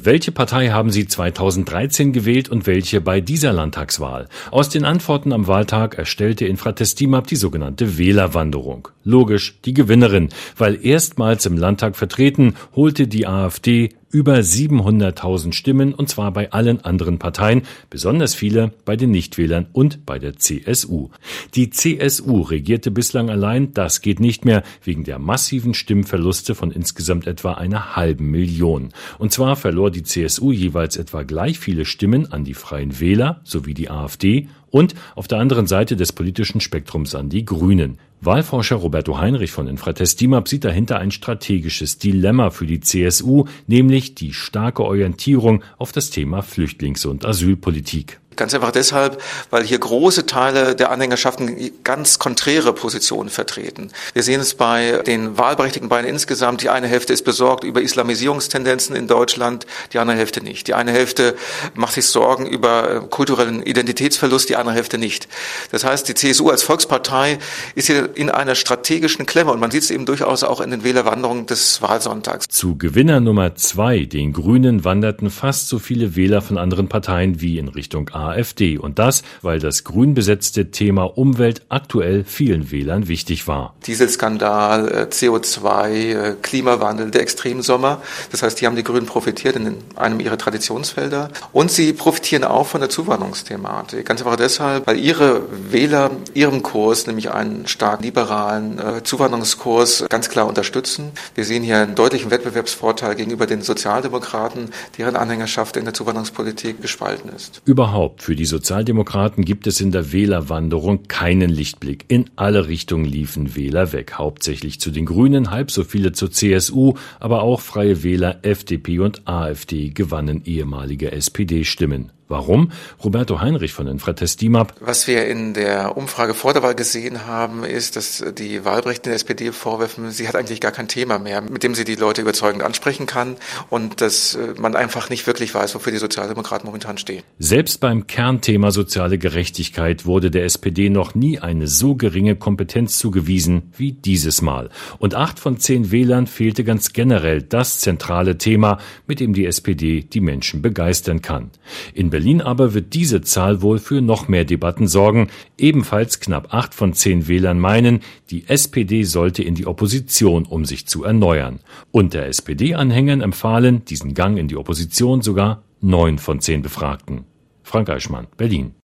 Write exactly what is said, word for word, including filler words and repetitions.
Welche Partei haben Sie zweitausenddreizehn gewählt und welche bei dieser Landtagswahl? Aus den Antworten am Wahltag erstellte Infratestimab die sogenannte Wählerwanderung. Logisch die Gewinnerin, weil erstmals im Landtag vertreten, holte die AfD über siebenhunderttausend Stimmen, und zwar bei allen anderen Parteien, besonders viele bei den Nichtwählern und bei der C S U. Die C S U regierte bislang allein, das geht nicht mehr, wegen der massiven Stimmverluste von insgesamt etwa einer halben Million. Und zwar verlor die C S U jeweils etwa gleich viele Stimmen an die Freien Wähler sowie die AfD und auf der anderen Seite des politischen Spektrums an die Grünen. Wahlforscher Roberto Heinrich von Infratestimab sieht dahinter ein strategisches Dilemma für die C S U, nämlich die starke Orientierung auf das Thema Flüchtlings- und Asylpolitik. Ganz einfach deshalb, weil hier große Teile der Anhängerschaften ganz konträre Positionen vertreten. Wir sehen es bei den Wahlberechtigten Bayern insgesamt. Die eine Hälfte ist besorgt über Islamisierungstendenzen in Deutschland, die andere Hälfte nicht. Die eine Hälfte macht sich Sorgen über kulturellen Identitätsverlust, die andere Hälfte nicht. Das heißt, die C S U als Volkspartei ist hier in einer strategischen Klemme und man sieht es eben durchaus auch in den Wählerwanderungen des Wahlsonntags. Zu Gewinner Nummer zwei, den Grünen, wanderten fast so viele Wähler von anderen Parteien wie in Richtung AfD. Und das, weil das grün besetzte Thema Umwelt aktuell vielen Wählern wichtig war. Dieselskandal, C O zwei, Klimawandel, der Extremsommer. Das heißt, hier haben die Grünen profitiert in einem ihrer Traditionsfelder. Und sie profitieren auch von der Zuwanderungsthematik. Ganz einfach deshalb, weil ihre Wähler ihrem Kurs, nämlich einen stark liberalen Zuwanderungskurs, ganz klar unterstützen. Wir sehen hier einen deutlichen Wettbewerbsvorteil gegenüber den Sozialdemokraten, deren Anhängerschaft in der Zuwanderungspolitik gespalten ist. Überhaupt für die Sozialdemokraten gibt es in der Wählerwanderung keinen Lichtblick. In alle Richtungen liefen Wähler weg. Hauptsächlich zu den Grünen, halb so viele zur C S U, aber auch Freie Wähler, F D P und AfD gewannen ehemalige S P D-Stimmen. Warum? Roberto Heinrich von Infratestimab. Was wir in der Umfrage vor der Wahl gesehen haben, ist, dass die Wahlberechtigten der S P D vorwerfen, sie hat eigentlich gar kein Thema mehr, mit dem sie die Leute überzeugend ansprechen kann und dass man einfach nicht wirklich weiß, wofür die Sozialdemokraten momentan stehen. Selbst beim Kernthema soziale Gerechtigkeit wurde der S P D noch nie eine so geringe Kompetenz zugewiesen wie dieses Mal. Und acht von zehn Wählern fehlte ganz generell das zentrale Thema, mit dem die S P D die Menschen begeistern kann. In Berlin aber wird diese Zahl wohl für noch mehr Debatten sorgen. Ebenfalls knapp acht von zehn Wählern meinen, die S P D sollte in die Opposition, um sich zu erneuern. Unter S P D-Anhängern empfahlen diesen Gang in die Opposition sogar neun von zehn Befragten. Frank Eichmann, Berlin.